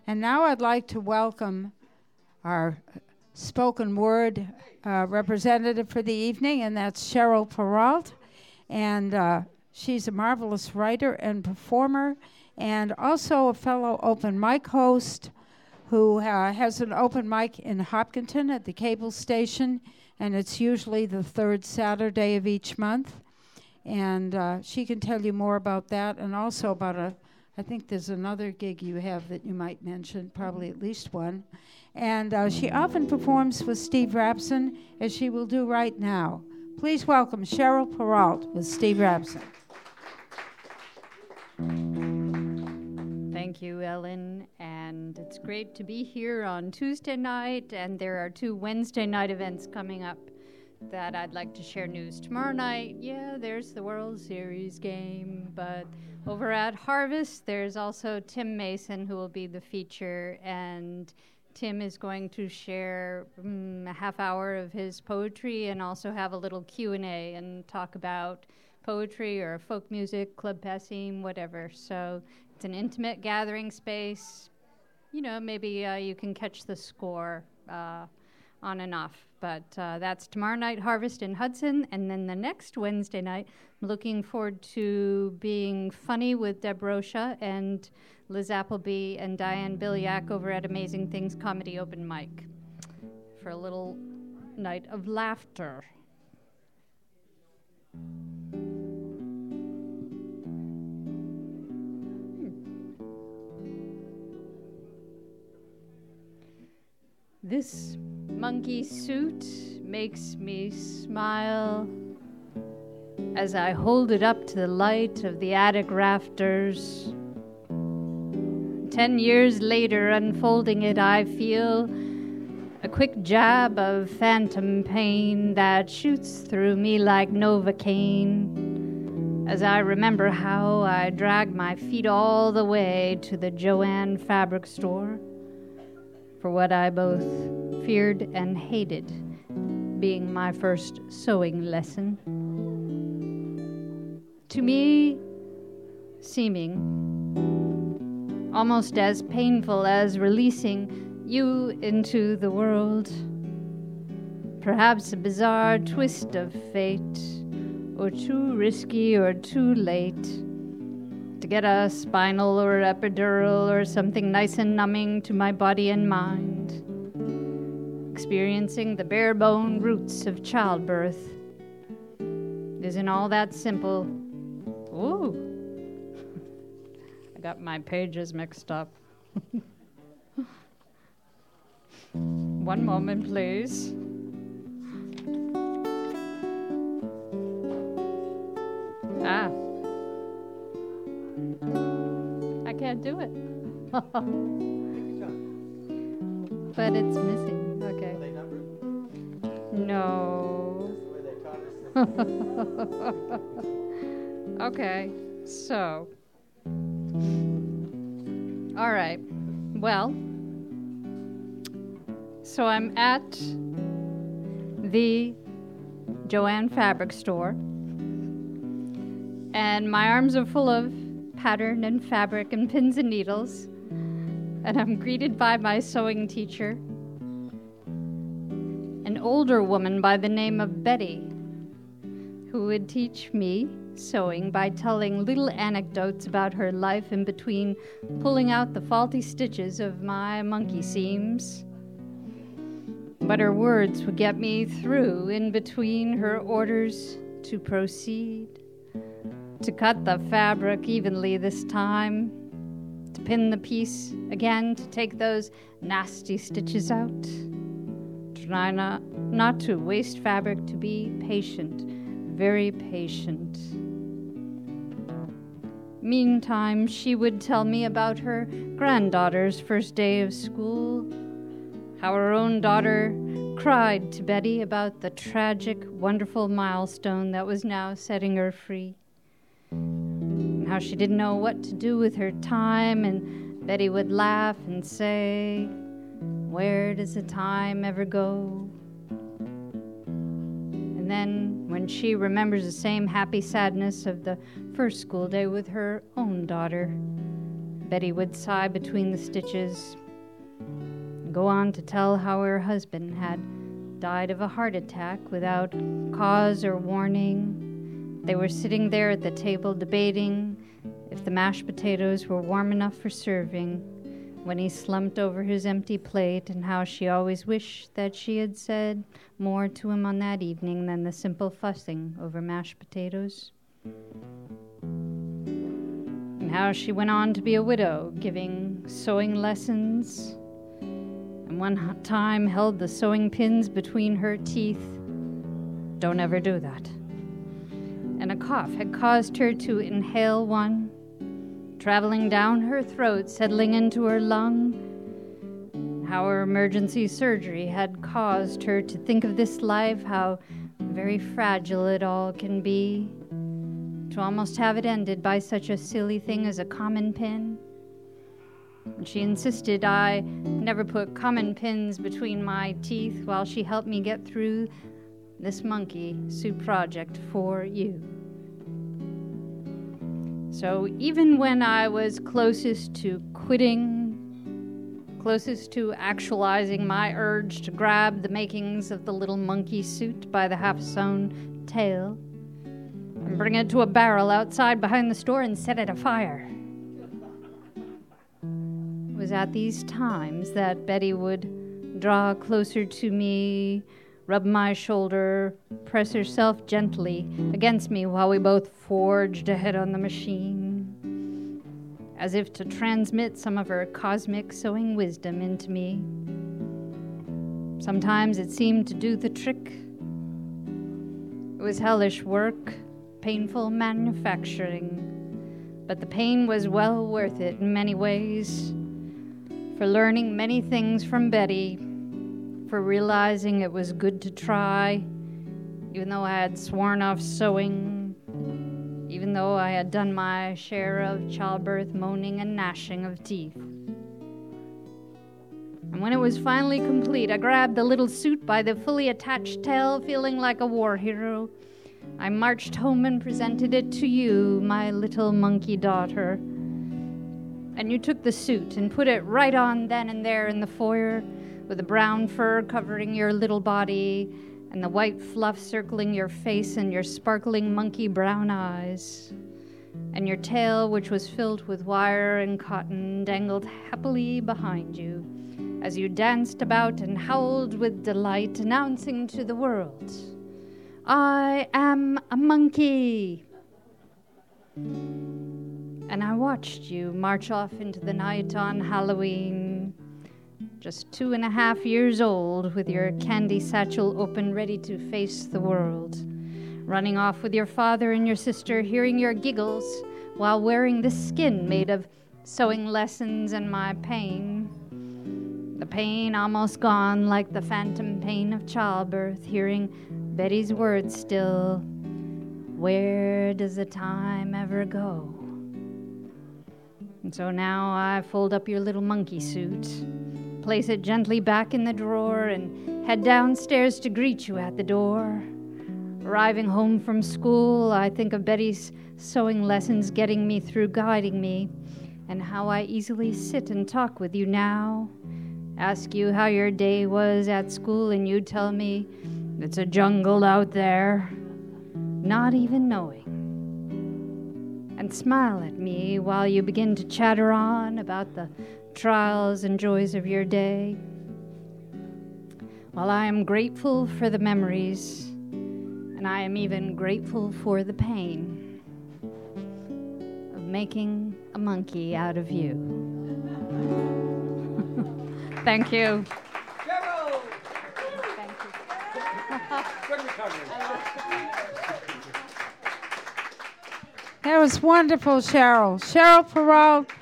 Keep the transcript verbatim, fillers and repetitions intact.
And now I'd like to welcome our spoken word uh, representative for the evening, and that's Cheryl Perrault. And uh, she's a marvelous writer and performer, and also a fellow open mic host who uh, has an open mic in Hopkinton at the cable station, and it's usually the third Saturday of each month. And uh, she can tell you more about that, and also about a, I think there's another gig you have that you might mention, probably at least one. And uh, she often performs with Steve Rapson, as she will do right now. Please welcome Cheryl Perrault with Steve Rapson. Thank you, Ellen, and it's great to be here on Tuesday night, and there are two Wednesday night events coming up that I'd like to share news. Tomorrow night, yeah, there's the World Series game, but over at Harvest, there's also Tim Mason, who will be the feature, and Tim is going to share um, a half hour of his poetry and also have a little Q and A and talk about poetry or folk music, club passim, whatever. So it's an intimate gathering space. You know, maybe uh, you can catch the score uh, on and off. But uh, that's tomorrow night, Harvest in Hudson. And then the next Wednesday night, I'm looking forward to being funny with Deb Rocha and Liz Appleby and Diane Billiak over at Amazing Things Comedy Open Mic for a little night of laughter. This monkey suit makes me smile as I hold it up to the light of the attic rafters. Ten years later, unfolding it, I feel a quick jab of phantom pain that shoots through me like Novocaine as I remember how I dragged my feet all the way to the Joanne fabric store for what I both feared and hated, being my first sewing lesson. To me, seeming almost as painful as releasing you into the world. Perhaps a bizarre twist of fate, or too risky or too late to get a spinal or epidural or something nice and numbing to my body and mind. Experiencing the bare bone roots of childbirth isn't all that simple. Ooh. I got my pages mixed up. One moment, please. Ah. I can't do it. But it's missing. Okay. Are they numbered? No. That's the way they taught us. Okay, so. All right. Well, so I'm at the Joanne Fabric Store, and my arms are full of pattern and fabric and pins and needles, and I'm greeted by my sewing teacher, an older woman by the name of Betty, who would teach me sewing by telling little anecdotes about her life in between pulling out the faulty stitches of my monkey seams. But her words would get me through in between her orders to proceed, to cut the fabric evenly this time, to pin the piece again, to take those nasty stitches out, try not, not to waste fabric, to be patient, very patient. Meantime, she would tell me about her granddaughter's first day of school, how her own daughter cried to Betty about the tragic, wonderful milestone that was now setting her free, and how she didn't know what to do with her time, and Betty would laugh and say, "Where does the time ever go?" And then, when she remembers the same happy sadness of the first school day with her own daughter, Betty would sigh between the stitches and go on to tell how her husband had died of a heart attack without cause or warning. They were sitting there at the table debating if the mashed potatoes were warm enough for serving when he slumped over his empty plate, and how she always wished that she had said more to him on that evening than the simple fussing over mashed potatoes. And how she went on to be a widow, giving sewing lessons, and one time held the sewing pins between her teeth. Don't ever do that. And a cough had caused her to inhale one, traveling down her throat, settling into her lung. How her emergency surgery had caused her to think of this life, how very fragile it all can be, to almost have it ended by such a silly thing as a common pin. And she insisted I never put common pins between my teeth while she helped me get through this monkey soup project for you. So even when I was closest to quitting, closest to actualizing my urge to grab the makings of the little monkey suit by the half-sewn tail and bring it to a barrel outside behind the store and set it afire, it was at these times that Betty would draw closer to me, rub my shoulder, press herself gently against me while we both forged ahead on the machine, as if to transmit some of her cosmic sewing wisdom into me. Sometimes it seemed to do the trick. It was hellish work, painful manufacturing, but the pain was well worth it in many ways, for learning many things from Betty, for realizing it was good to try, even though I had sworn off sewing, even though I had done my share of childbirth moaning and gnashing of teeth. And when it was finally complete, I grabbed the little suit by the fully attached tail, feeling like a war hero. I marched home and presented it to you, my little monkey daughter. And you took the suit and put it right on then and there in the foyer, with the brown fur covering your little body and the white fluff circling your face and your sparkling monkey brown eyes. And your tail, which was filled with wire and cotton, dangled happily behind you as you danced about and howled with delight, announcing to the world, "I am a monkey." And I watched you march off into the night on Halloween, just two and a half years old, with your candy satchel open, ready to face the world, running off with your father and your sister, hearing your giggles while wearing this skin made of sewing lessons and my pain. The pain almost gone, like the phantom pain of childbirth, hearing Betty's words still, "Where does the time ever go?" And so now I fold up your little monkey suit, place it gently back in the drawer, and head downstairs to greet you at the door. Arriving home from school, I think of Betty's sewing lessons getting me through, guiding me, and how I easily sit and talk with you now. Ask you how your day was at school, and you tell me it's a jungle out there, not even knowing. And smile at me while you begin to chatter on about the trials and joys of your day. Well, I am grateful for the memories, and I am even grateful for the pain of making a monkey out of you. Thank you. Cheryl! Thank you. Good recovery. That was wonderful, Cheryl. Cheryl Perrault